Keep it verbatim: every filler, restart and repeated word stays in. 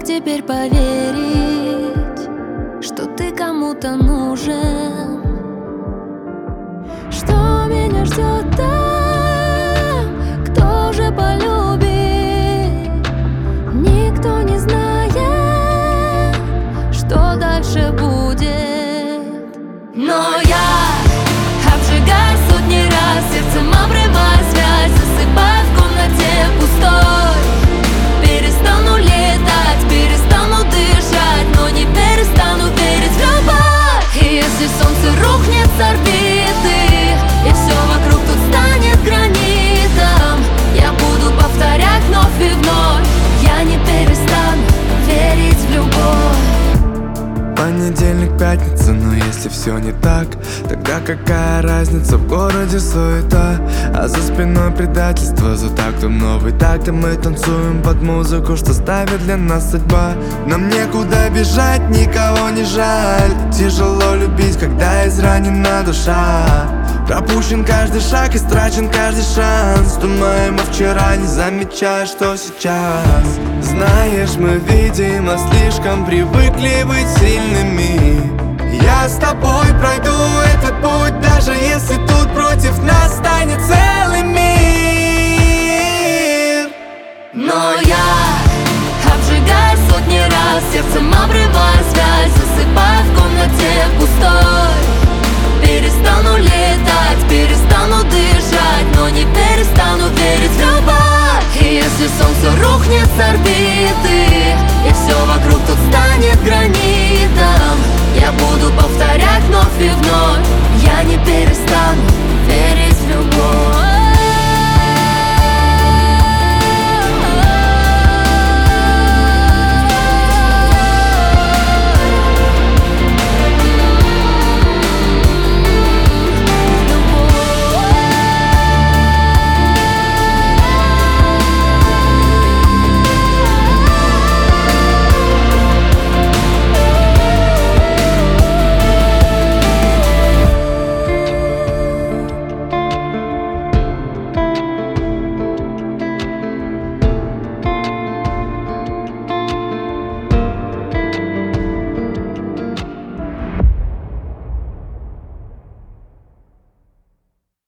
Как теперь поверить, что ты кому-то нужен? Что меня ждет там, кто же полюбит? Никто не знает, что дальше будет. Но я обжигаю сотни раз, сердцем обрывая связь, засыпая в комнате пустой. Перестану летать, перестану дышать, но не перестану верить в любовь. И если солнце рухнет с орбиты, и все вокруг тут станет гранитом, я буду повторять вновь и вновь. Я не перестану верить в любовь. Понедельник, пятница, но если все не так, тогда какая разница, в городе суета, а за спиной предательство, за тактом новый такт, и мы танцуем под музыку, что ставит для нас судьба. Нам некуда бежать, никого не жаль, тяжело любить, когда изранена душа. Пропущен каждый шаг, истрачен каждый шанс, думаем о вчера, не замечая, что сейчас. Знаешь, мы, видимо, слишком привыкли быть сильными. Я с тобой пройду этот путь, даже если тут против нас станет целый мир. Но я обжигаю сотни раз, сердцем обрывая связь, засыпая в комнате пустой. Перестану летать, перестану дышать, но не перестану верить в любовь. И если солнце рухнет с орбиты, и все вокруг тут станет гранитом, я буду повторять вновь и вновь. Я не перестану